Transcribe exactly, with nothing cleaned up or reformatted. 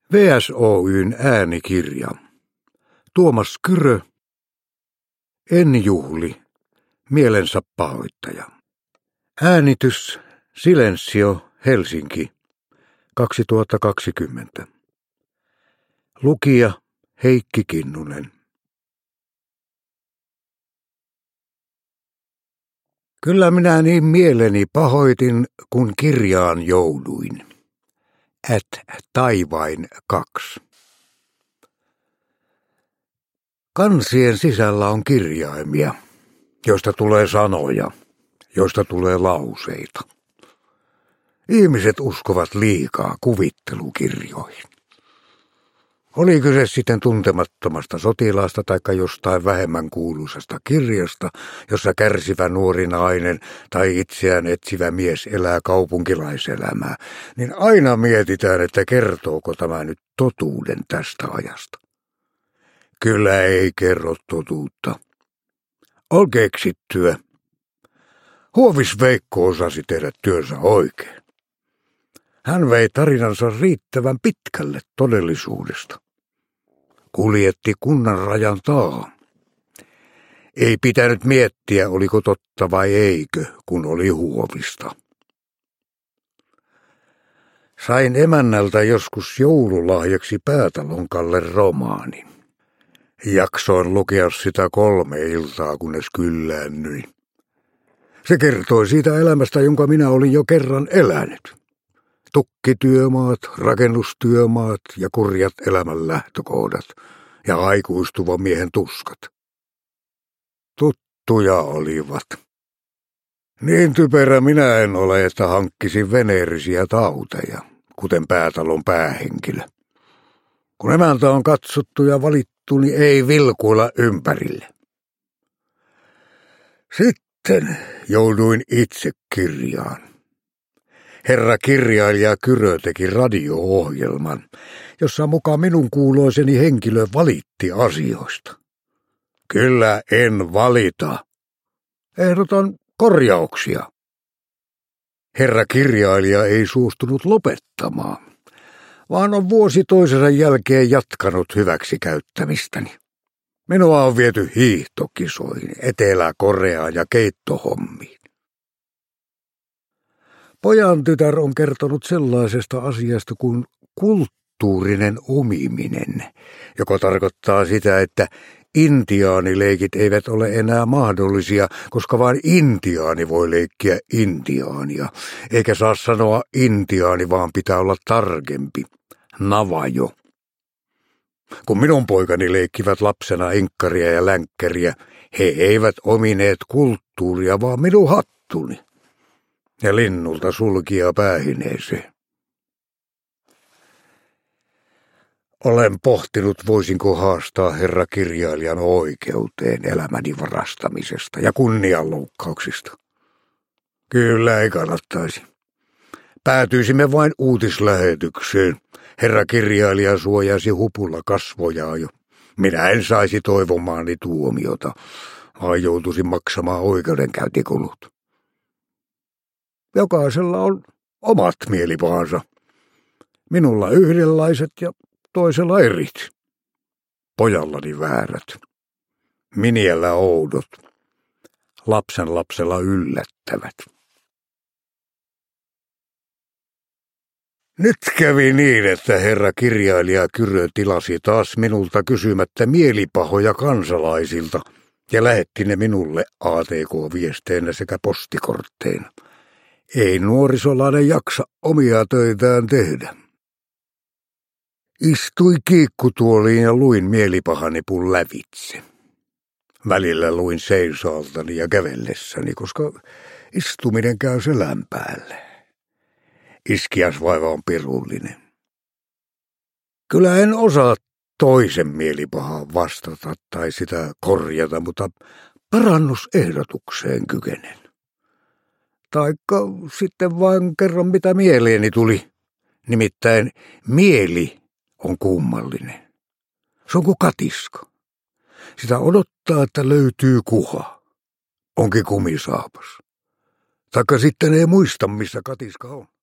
V S Oy:n äänikirja. Tuomas Kyrö. En juhli. Mielensä pahoittaja. Äänitys Silensio, Helsinki, kaksituhattakaksikymmentä. Lukija Heikki Kinnunen. Kyllä minä niin mieleni pahoitin, kun kirjaan jouduin. At Taivain kaksi. Kansien sisällä on kirjaimia, joista tulee sanoja, joista tulee lauseita. Ihmiset uskovat liikaa kuvittelukirjoihin. Oli kyse sitten tuntemattomasta sotilaasta tai jostain vähemmän kuuluisasta kirjasta, jossa kärsivä nuori nainen tai itseään etsivä mies elää kaupunkilaiselämää, niin aina mietitään, että kertooko tämä nyt totuuden tästä ajasta. Kyllä ei kerro totuutta. On keksittyä. Huovis Veikko osasi tehdä työnsä oikein. Hän vei tarinansa riittävän pitkälle todellisuudesta. Kuljetti kunnan rajan taa. Ei pitänyt miettiä, oliko totta vai eikö, kun oli Huovista. Sain emännältä joskus joululahjaksi Päätalon Kalle romaanin. Jaksoin lukea sitä kolme iltaa, kunnes kylläännyin. Se kertoi siitä elämästä, jonka minä olin jo kerran elänyt. Tukkityömaat, rakennustyömaat ja kurjat elämän lähtökohdat ja aikuistuvan miehen tuskat. Tuttuja olivat. Niin typerä minä en ole, että hankkisin veneerisiä tauteja, kuten Päätalon päähenkilö. Kun emäntä on katsottu ja valittu, niin ei vilkuilla ympärille. Sitten jouduin itse kirjaan. Herra kirjailija Kyrö teki radio-ohjelman, jossa mukaan minun kuuloiseni henkilö valitti asioista. Kyllä en valita. Ehdotan korjauksia. Herra kirjailija ei suostunut lopettamaan, vaan on vuosi toisensa jälkeen jatkanut hyväksi käyttämistäni. Minua on viety hiihtokisoihin, Etelä-Koreaan ja keittohommiin. Pojan tytär on kertonut sellaisesta asiasta kuin kulttuurinen omiminen, joka tarkoittaa sitä, että intiaanileikit eivät ole enää mahdollisia, koska vain intiaani voi leikkiä intiaania, eikä saa sanoa intiaani, vaan pitää olla tarkempi, navajo. Kun minun poikani leikkivät lapsena inkkaria ja länkkäriä, he eivät omineet kulttuuria, vaan minun hattuni. Ja linnulta sulkia päähineeseen. Olen pohtinut, voisinko haastaa herra kirjailijan oikeuteen elämäni varastamisesta ja kunnianloukkauksista. Kyllä ei kannattaisi. Päätyisimme vain uutislähetykseen. Herra kirjailija suojasi hupulla kasvojaan jo. Minä en saisi toivomaani tuomiota, vaan joutuisin maksamaan oikeudenkäyntikulut. Jokaisella on omat mielipahansa. Minulla yhdenlaiset ja toisella erit. Pojallani väärät. Miniellä oudot. Lapsen lapsella yllättävät. Nyt kävi niin, että herra kirjailija Kyrö tilasi taas minulta kysymättä mielipahoja kansalaisilta ja lähetti ne minulle A T K-viesteinä sekä postikortteina. Ei nuorisolainen jaksa omia töitään tehdä. Istui kiikkutuoliin ja luin mielipahani pun lävitse. Välillä luin seisaaltani ja kävellessäni, koska istuminen käy selän päälle. Iskiasvaiva on pirullinen. Kyllä en osaa toisen mielipahaan vastata tai sitä korjata, mutta parannusehdotukseen kykenen. Taikka sitten vain kerron, mitä mieleeni tuli. Nimittäin mieli on kummallinen. Se on kuin katiska. Sitä odottaa, että löytyy kuha. Onkin kumisaapas. Taikka sitten ei muista, missä katiska on.